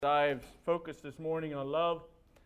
I've focused this morning on love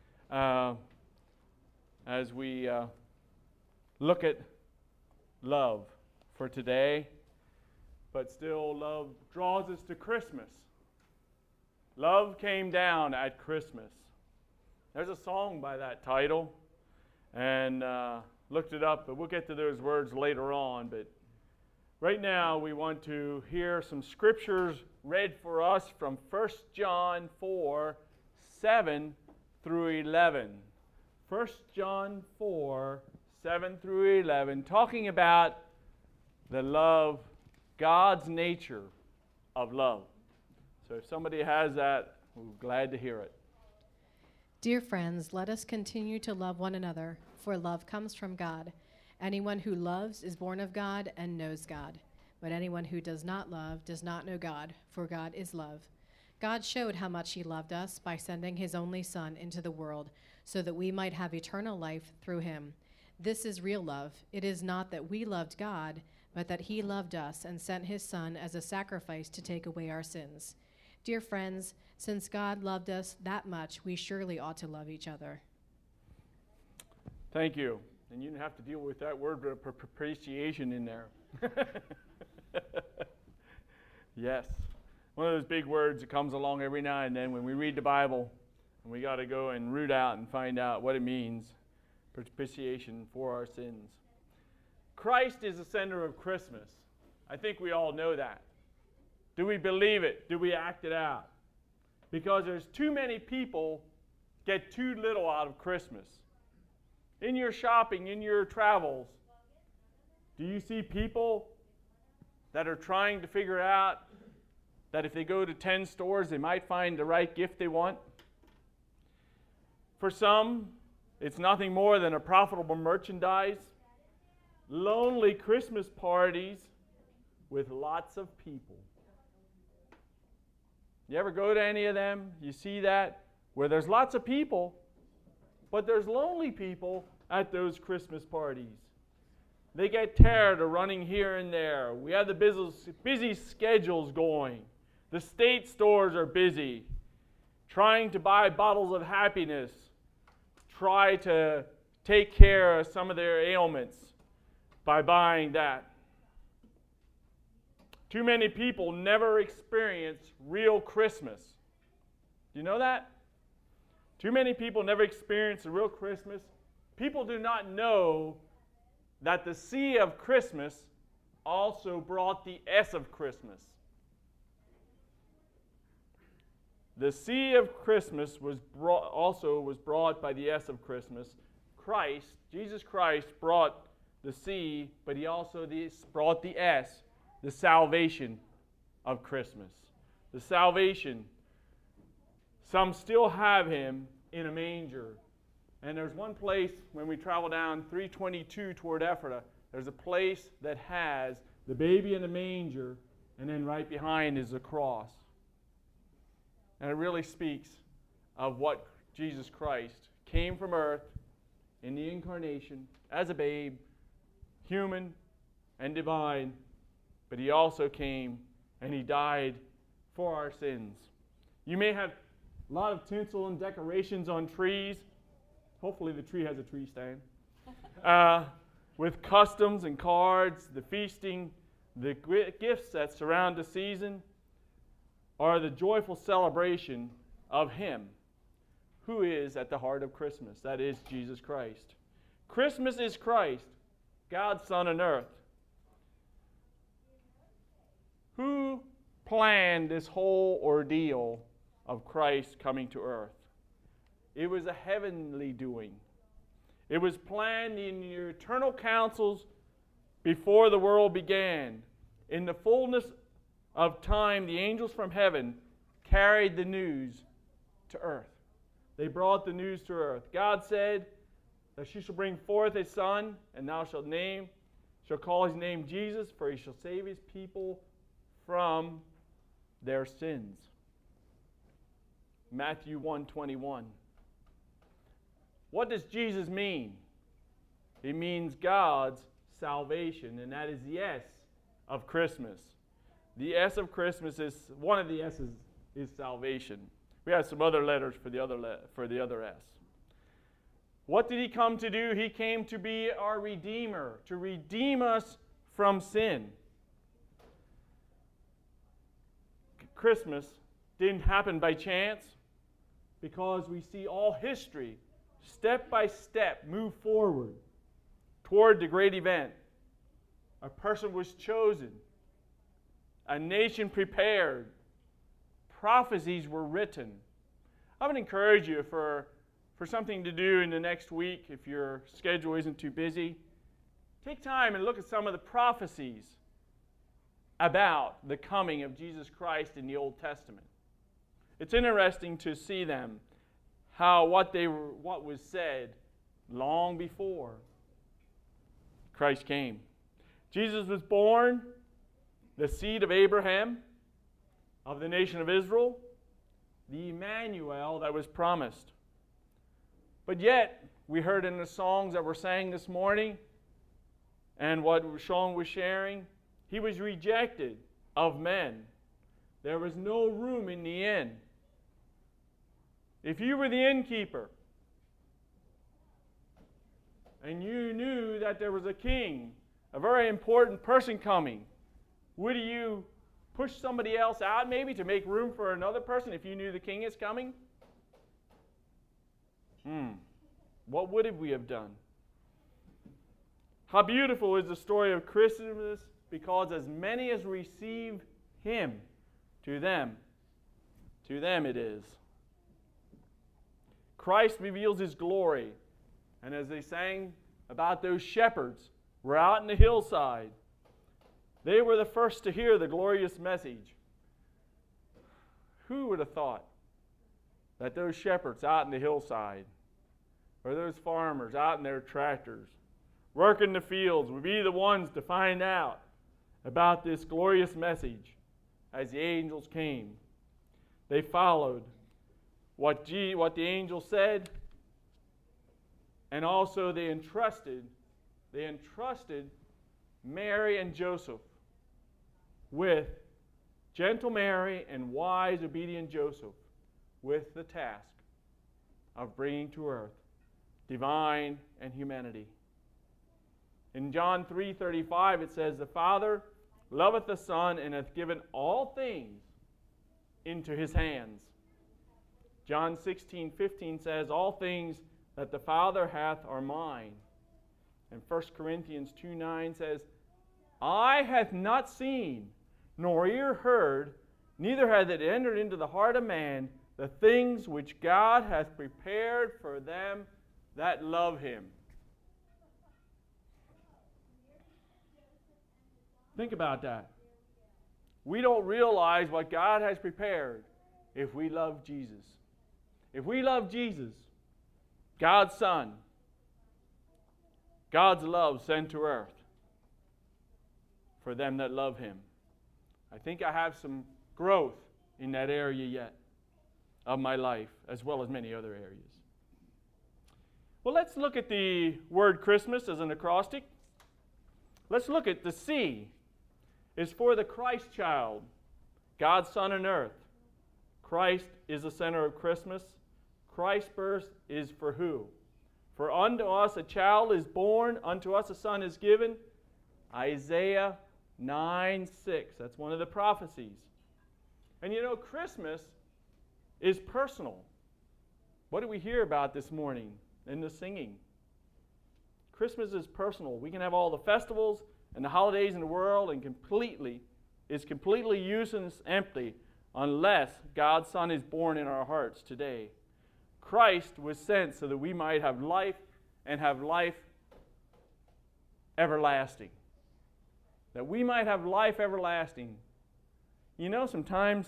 as we look at love for today, but still love draws us to Christmas. Love came down at Christmas. There's a song by that title, and looked it up, but we'll get to those words later on. But right now we want to hear some scriptures read for us from 1 John 4, 7 through 11. 1 John 4, 7 through 11, talking about the love, God's nature of love. So if somebody has that, we're glad to hear it. Dear friends, let us continue to love one another, for love comes from God. Anyone who loves is born of God and knows God. But anyone who does not love does not know God, for God is love. God showed how much he loved us by sending his only Son into the world, so that we might have eternal life through him. This is real love. It is not that we loved God, but that he loved us and sent his Son as a sacrifice to take away our sins. Dear friends, since God loved us that much, we surely ought to love each other. Thank you. And you didn't have to deal with that word propitiation in there. Yes. One of those big words that comes along every now and then when we read the Bible, and we got to go and root out and find out what it means. Propitiation for our sins. Christ is the center of Christmas. I think we all know that. Do we believe it? Do we act it out? Because there's too many people get too little out of Christmas. In your shopping, in your travels, do you see people that are trying to figure out that if they go to 10 stores, they might find the right gift they want? For some, it's nothing more than a profitable merchandise. Lonely Christmas parties with lots of people. You ever go to any of them? You see that? Where there's lots of people, but there's lonely people at those Christmas parties. They get tired of running here and there. We have the busy schedules going. The state stores are busy, trying to buy bottles of happiness, try to take care of some of their ailments by buying that. Too many people never experience real Christmas. Do you know that? Too many people never experience a real Christmas. People do not know that the C of Christmas also brought the S of Christmas. The C of Christmas was brought by the S of Christmas. Christ, Jesus Christ, brought the C, but he also brought the S, the salvation of Christmas. The salvation. Some still have him in a manger. And there's one place, when we travel down 322 toward Ephrata, there's a place that has the baby in the manger, and then right behind is the cross. And it really speaks of what Jesus Christ came from earth in the incarnation as a babe, human and divine, but he also came and he died for our sins. You may have a lot of tinsel and decorations on trees. Hopefully the tree has a tree stand. With customs and cards, the feasting, the gifts that surround the season are the joyful celebration of him who is at the heart of Christmas. That is Jesus Christ. Christmas is Christ, God's Son on earth. Who planned this whole ordeal of Christ coming to earth? It was a heavenly doing. It was planned in your eternal counsels before the world began. In the fullness of time, the angels from heaven carried the news to earth. They brought the news to earth. God said that she shall bring forth a son, and thou shalt call his name Jesus, for he shall save his people from their sins. Matthew 1:21. What does Jesus mean? He means God's salvation, and that is the S of Christmas. The S of Christmas is, one of the S's is salvation. We have some other letters for the other S. What did he come to do? He came to be our Redeemer, to redeem us from sin. Christmas didn't happen by chance, because we see all history, step by step, move forward toward the great event. A person was chosen, a nation prepared, prophecies were written. I would encourage you for something to do in the next week, if your schedule isn't too busy, take time and look at some of the prophecies about the coming of Jesus Christ in the Old Testament. It's interesting to see them, what was said long before Christ came. Jesus was born, the seed of Abraham, of the nation of Israel, the Emmanuel that was promised. But yet, we heard in the songs that were sang this morning, and what Sean was sharing, he was rejected of men. There was no room in the inn. If you were the innkeeper, and you knew that there was a king, a very important person coming, would you push somebody else out maybe to make room for another person if you knew the king is coming? What would we have done? How beautiful is the story of Christmas, because as many as receive him, to them it is. Christ reveals his glory. And as they sang about those shepherds who were out in the hillside, they were the first to hear the glorious message. Who would have thought that those shepherds out in the hillside, or those farmers out in their tractors, working the fields, would be the ones to find out about this glorious message as the angels came? They followed what the angel said, and also they entrusted Mary and Joseph with gentle Mary and wise, obedient Joseph with the task of bringing to earth divine and humanity. In John 3:35 it says, "The Father loveth the Son, and hath given all things into his hands." John 16:15 says, "All things that the Father hath are mine." And 1 Corinthians 2:9 says, "Eye hath not seen, nor ear heard, neither hath it entered into the heart of man, the things which God hath prepared for them that love him." Think about that. We don't realize what God has prepared if we love Jesus. If we love Jesus, God's Son, God's love sent to earth for them that love him. I think I have some growth in that area yet of my life, as well as many other areas. Well, let's look at the word Christmas as an acrostic. Let's look at the C is for the Christ child, God's Son on earth. Christ is the center of Christmas. Christ's birth is for who? "For unto us a child is born, unto us a son is given." Isaiah 9:6. That's one of the prophecies. And you know, Christmas is personal. What did we hear about this morning in the singing? Christmas is personal. We can have all the festivals and the holidays in the world, and is completely useless, empty, unless God's Son is born in our hearts today. Christ was sent so that we might have life, and have life everlasting. That we might have life everlasting. You know, sometimes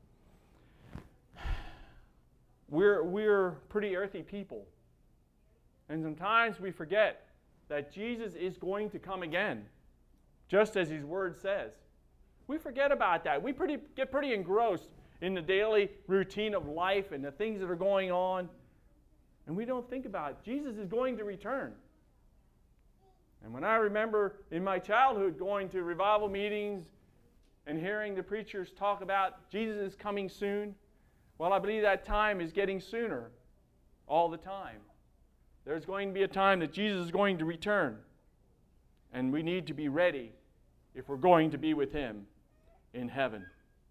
we're pretty earthy people. And sometimes we forget that Jesus is going to come again, just as his word says. We forget about that. We get pretty engrossed in the daily routine of life and the things that are going on, and we don't think about Jesus is going to return. And when I remember in my childhood going to revival meetings and hearing the preachers talk about Jesus is coming soon, Well, I believe that time is getting sooner all the time. There's going to be a time that Jesus is going to return. And we need to be ready if we're going to be with Him in heaven.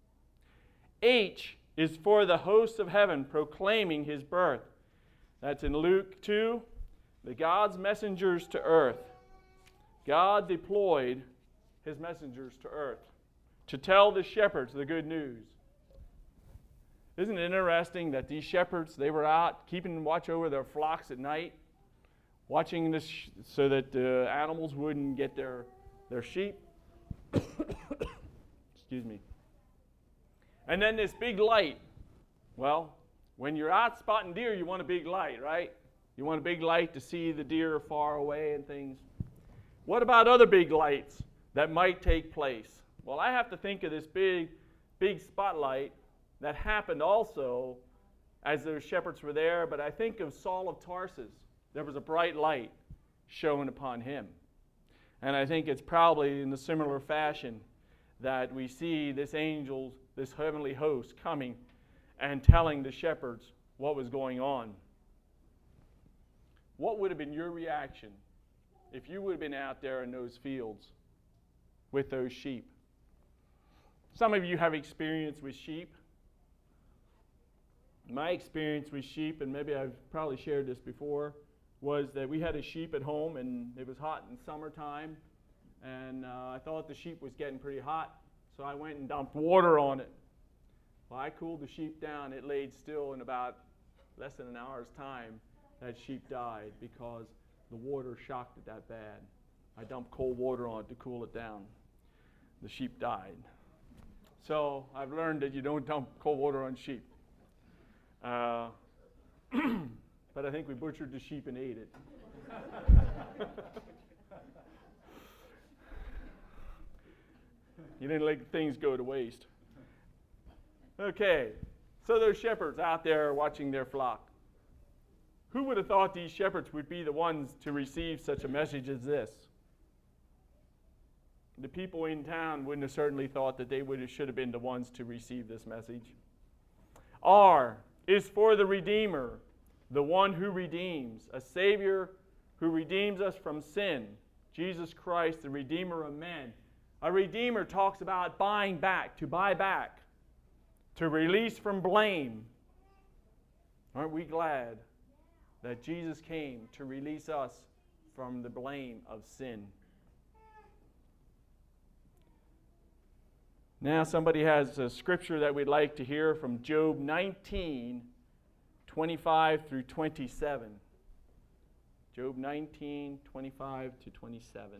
H is for the hosts of heaven proclaiming His birth. That's in Luke 2, the God's messengers to earth. God deployed His messengers to earth to tell the shepherds the good news. Isn't it interesting that these shepherds, they were out keeping watch over their flocks at night, watching this so that the animals wouldn't get their sheep? Excuse me. And then this big light. Well, when you're out spotting deer, you want a big light, right? You want a big light to see the deer far away and things. What about other big lights that might take place? Well, I have to think of this big spotlight that happened also as those shepherds were there, but I think of Saul of Tarsus. There was a bright light shone upon him. And I think it's probably in a similar fashion that we see this angel, this heavenly host coming and telling the shepherds what was going on. What would have been your reaction if you would have been out there in those fields with those sheep? Some of you have experience with sheep. My experience with sheep, and maybe I've probably shared this before, was that we had a sheep at home, and it was hot in summertime, and I thought the sheep was getting pretty hot, so I went and dumped water on it. Well, I cooled the sheep down. It laid still in about less than an hour's time. That sheep died because the water shocked it that bad. I dumped cold water on it to cool it down. The sheep died. So I've learned that you don't dump cold water on sheep. But I think we butchered the sheep and ate it. You didn't let things go to waste. Okay, so those shepherds out there watching their flock. Who would have thought these shepherds would be the ones to receive such a message as this? The people in town wouldn't have certainly thought that they should have been the ones to receive this message. R is for the Redeemer, the one who redeems, a Savior who redeems us from sin. Jesus Christ, the Redeemer of men. A Redeemer talks about buying back, to buy back, to release from blame. Aren't we glad that Jesus came to release us from the blame of sin? Now somebody has a scripture that we'd like to hear from Job 19, 25 through 27. Job 19, 25 to 27.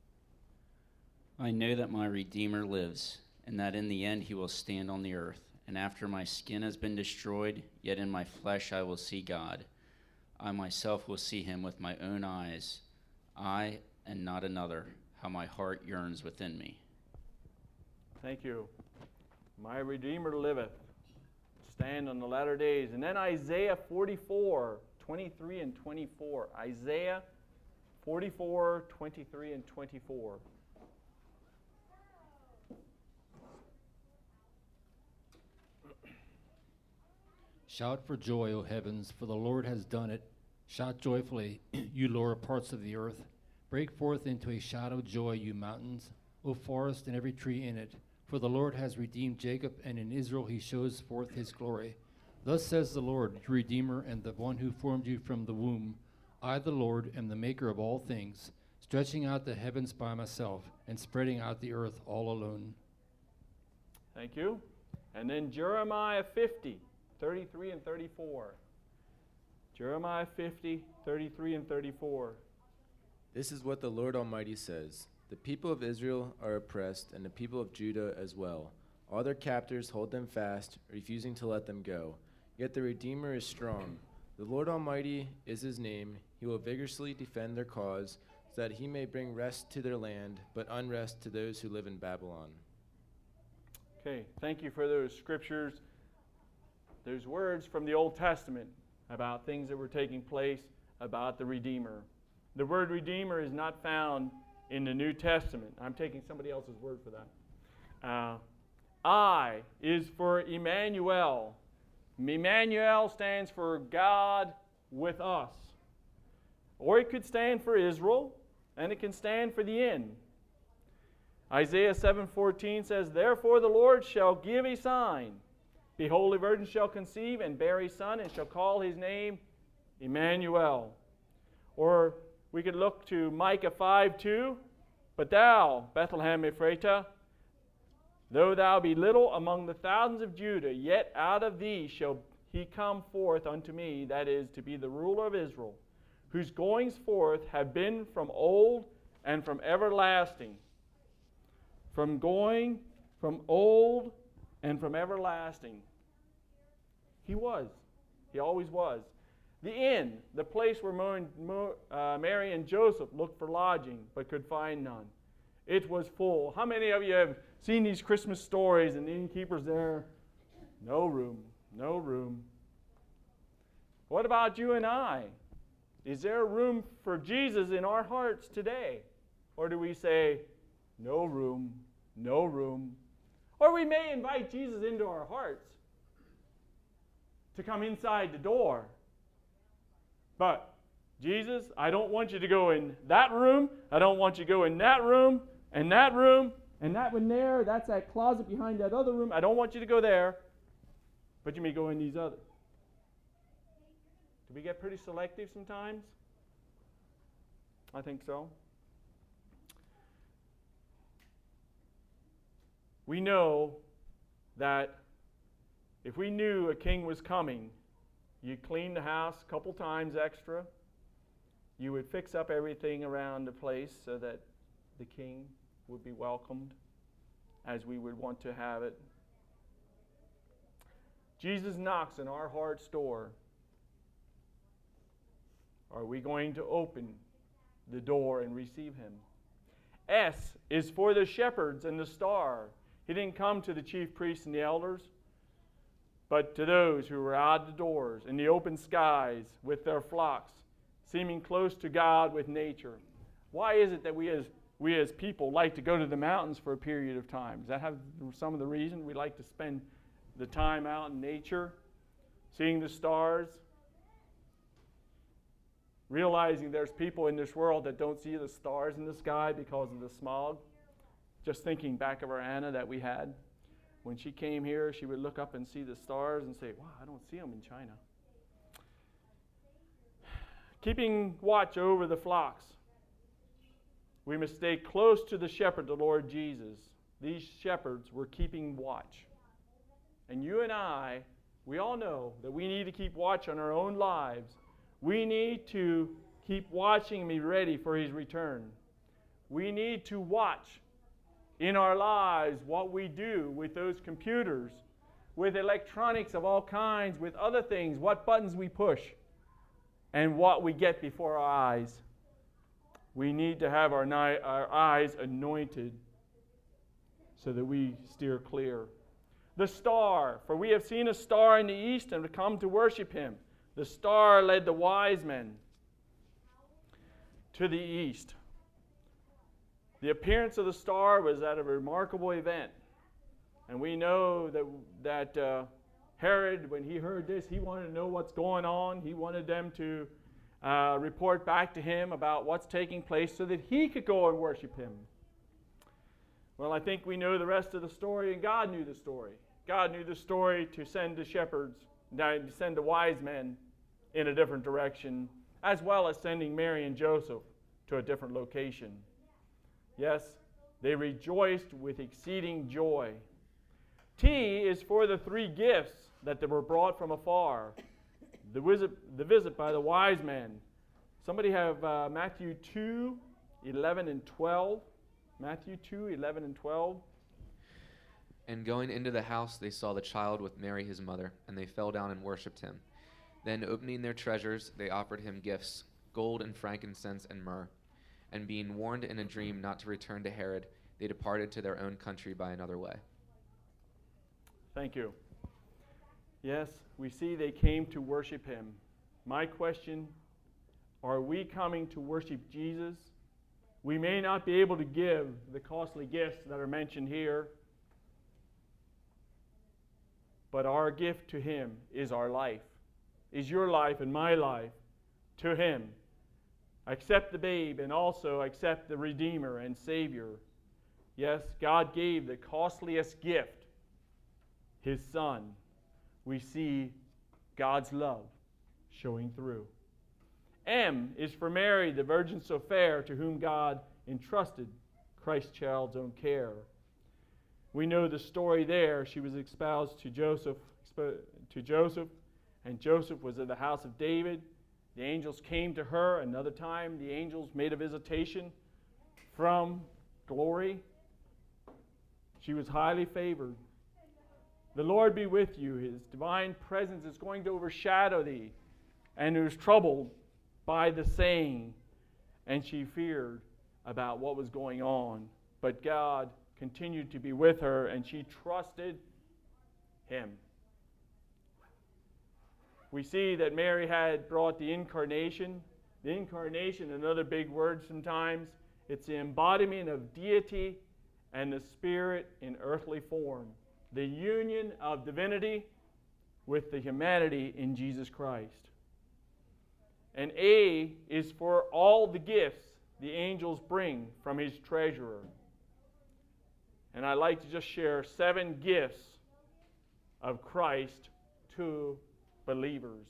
I know that my Redeemer lives, and that in the end he will stand on the earth. And after my skin has been destroyed, yet in my flesh I will see God. I myself will see him with my own eyes, I and not another, how my heart yearns within me. Thank you. My Redeemer liveth. Stand on the latter days. And then Isaiah 44, 23 and 24. Isaiah 44, 23 and 24. Shout for joy, O heavens, for the Lord has done it. Shout joyfully, you lower parts of the earth. Break forth into a shout of joy, you mountains, O forest and every tree in it. For the Lord has redeemed Jacob, and in Israel he shows forth his glory. Thus says the Lord, your Redeemer, and the one who formed you from the womb. I, the Lord, am the maker of all things, stretching out the heavens by myself, and spreading out the earth all alone. Thank you. And then Jeremiah 50, 33 and 34. Jeremiah 50, 33 and 34. This is what the Lord Almighty says. The people of Israel are oppressed, and the people of Judah as well. All their captors hold them fast, refusing to let them go. Yet the Redeemer is strong. The Lord Almighty is his name. He will vigorously defend their cause, so that he may bring rest to their land, but unrest to those who live in Babylon. Okay, thank you for those scriptures. There's words from the Old Testament about things that were taking place about the Redeemer. The word Redeemer is not found in the New Testament. I'm taking somebody else's word for that. I is for Emmanuel, Emmanuel stands for God with us. Or it could stand for Israel, and it can stand for the end. Isaiah 7:14 says, "Therefore the Lord shall give a sign. Behold, a virgin shall conceive and bear a son, and shall call his name Emmanuel." Or we could look to Micah 5:2, "But thou, Bethlehem Ephratah, though thou be little among the thousands of Judah, yet out of thee shall he come forth unto me, that is, to be the ruler of Israel, whose goings forth have been from old and from everlasting." From old and from everlasting. He was. He always was. The inn, the place where Mary and Joseph looked for lodging but could find none. It was full. How many of you have seen these Christmas stories and the innkeeper's there? No room. No room. What about you and I? Is there room for Jesus in our hearts today? Or do we say, no room, no room? Or we may invite Jesus into our hearts to come inside the door. But, Jesus, I don't want you to go in that room. I don't want you to go in that room, and that room, and that one there. That's that closet behind that other room. I don't want you to go there. But you may go in these others. Do we get pretty selective sometimes? I think so. We know that if we knew a king was coming, you'd clean the house a couple times extra. You would fix up everything around the place so that the king would be welcomed as we would want to have it. Jesus knocks on our heart's door. Are we going to open the door and receive him? S is for the shepherds and the star. He didn't come to the chief priests and the elders, but to those who were out the doors in the open skies with their flocks, seeming close to God with nature. Why is it that we as people like to go to the mountains for a period of time? Does that have some of the reason we like to spend the time out in nature, seeing the stars, realizing there's people in this world that don't see the stars in the sky because of the smog? Just thinking back of our Anna that we had. When she came here, she would look up and see the stars and say, wow, I don't see them in China. Keeping watch over the flocks. We must stay close to the shepherd, the Lord Jesus. These shepherds were keeping watch. And you and I, we all know that we need to keep watch on our own lives. We need to keep watching and be ready for his return. We need to watch in our lives what we do with those computers, with electronics of all kinds, with other things, what buttons we push, and what we get before our eyes. We need to have our eyes anointed so that we steer clear. The star, for we have seen a star in the east and have come to worship him. The star led the wise men to the east. The appearance of the star was at a remarkable event. And we know that Herod, when he heard this, he wanted to know what's going on. He wanted them to report back to him about what's taking place so that he could go and worship him. Well, I think we know the rest of the story, and God knew the story. God knew the story to send the shepherds, to send the wise men in a different direction, as well as sending Mary and Joseph to a different location. Yes, they rejoiced with exceeding joy. T is for the three gifts that were brought from afar. The visit by the wise men. Somebody have Matthew 2, 11 and 12. Matthew 2, 11 and 12. And going into the house, they saw the child with Mary his mother, and they fell down and worshipped him. Then, opening their treasures, they offered him gifts, gold and frankincense and myrrh. And being warned in a dream not to return to Herod, they departed to their own country by another way. Thank you. Yes, we see they came to worship him. My question, are we coming to worship Jesus? We may not be able to give the costly gifts that are mentioned here. But our gift to him is our life, is your life and my life to him. Accept the babe and also accept the Redeemer and Savior. Yes, God gave the costliest gift, his Son. We see God's love showing through. M is for Mary, the virgin so fair, to whom God entrusted Christ's child's own care. We know the story there. She was espoused to Joseph, and Joseph was in the house of David. The angels came to her. Another time, the angels made a visitation from glory. She was highly favored. The Lord be with you. His divine presence is going to overshadow thee. And was troubled by the saying, and she feared about what was going on. But God continued to be with her, and she trusted him. We see that Mary had brought the incarnation. The incarnation, another big word sometimes, it's the embodiment of deity and the Spirit in earthly form. The union of divinity with the humanity in Jesus Christ. And A is for all the gifts the angels bring from his treasurer. And I'd like to just share 7 gifts of Christ to believers.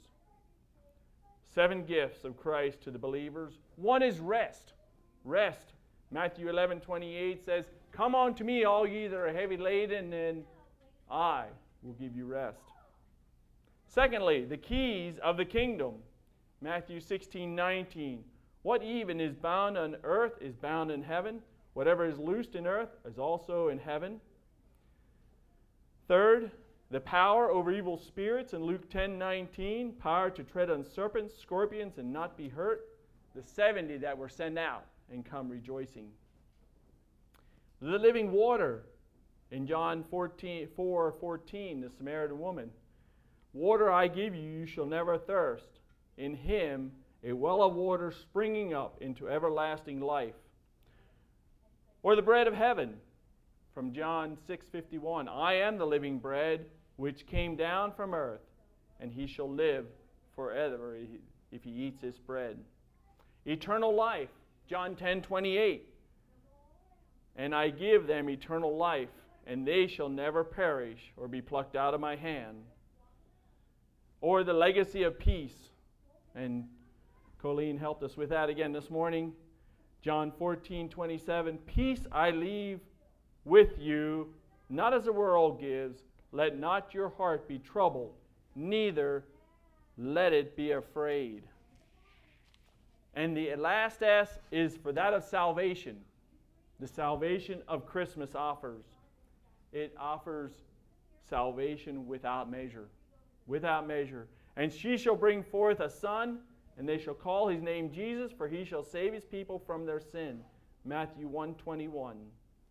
7 gifts of Christ to the believers. One is rest. Rest. Matthew 11:28 says, "Come unto me, all ye that are heavy laden, and I will give you rest." Secondly, the keys of the kingdom. Matthew 16:19. What even is bound on earth is bound in heaven. Whatever is loosed in earth is also in heaven. Third, the power over evil spirits in Luke 10:19. Power to tread on serpents, scorpions, and not be hurt. The 70 that were sent out and come rejoicing. The living water in John 4:14, the Samaritan woman. Water I give you, you shall never thirst. In him a well of water springing up into everlasting life. Or the bread of heaven from John 6:51. I am the living bread which came down from earth, and he shall live forever if he eats this bread. Eternal life, John 10:28. And I give them eternal life, and they shall never perish or be plucked out of my hand. Or the legacy of peace. And Colleen helped us with that again this morning. John 14:27. Peace I leave with you, not as the world gives. Let not your heart be troubled, neither let it be afraid. And the last S is for that of salvation. The salvation of Christmas offers. It offers salvation without measure. Without measure. And she shall bring forth a son, and they shall call his name Jesus, for he shall save his people from their sin. Matthew 1:21.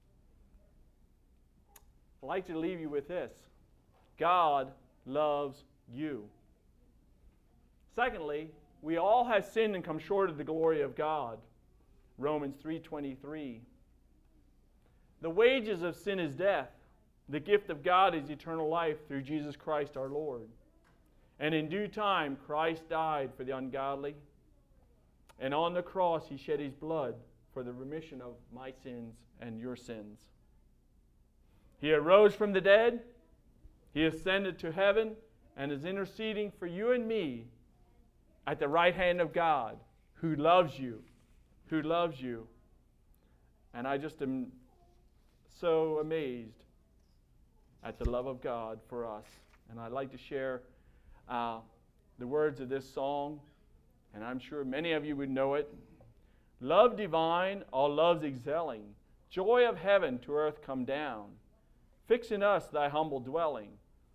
I'd like to leave you with this. God loves you. Secondly, we all have sinned and come short of the glory of God. Romans 3:23. The wages of sin is death. The gift of God is eternal life through Jesus Christ our Lord. And in due time, Christ died for the ungodly. And on the cross, he shed his blood for the remission of my sins and your sins. He arose from the dead. He ascended to heaven and is interceding for you and me at the right hand of God, who loves you. Who loves you. And I just am so amazed at the love of God for us. And I'd like to share the words of this song, and I'm sure many of you would know it. Love divine, all loves excelling, joy of heaven to earth come down, fix in us thy humble dwelling.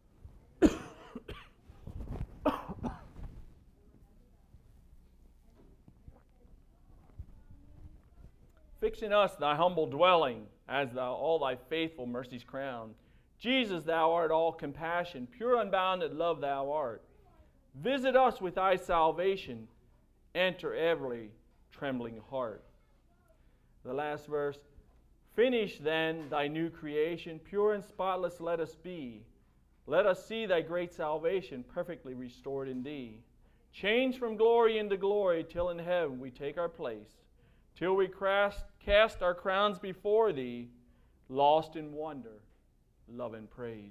Fix in us thy humble dwelling, as thou all thy faithful mercies crown. Jesus, thou art all compassion, pure unbounded love thou art. Visit us with thy salvation, enter every trembling heart. The last verse, finish then thy new creation, pure and spotless let us be. Let us see thy great salvation perfectly restored in thee. Change from glory into glory, till in heaven we take our place, till we cast our crowns before thee, lost in wonder, love, and praise.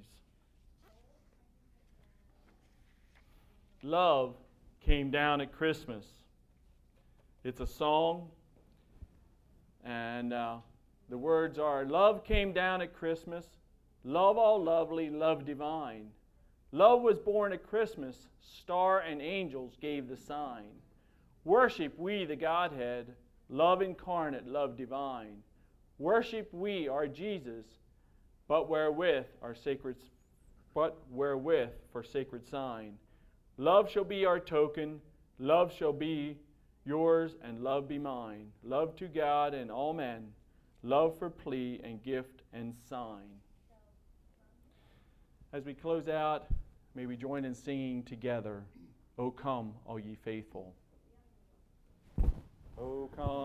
Love came down at Christmas. It's a song, and the words are, love came down at Christmas, love all lovely, love divine. Love was born at Christmas, star and angels gave the sign. Worship we the Godhead, love incarnate, love divine. Worship we our Jesus, but wherewith for sacred sign. Love shall be our token, love shall be yours, and love be mine. Love to God and all men, love for plea and gift and sign. As we close out, may we join in singing together, O come, all ye faithful. O come.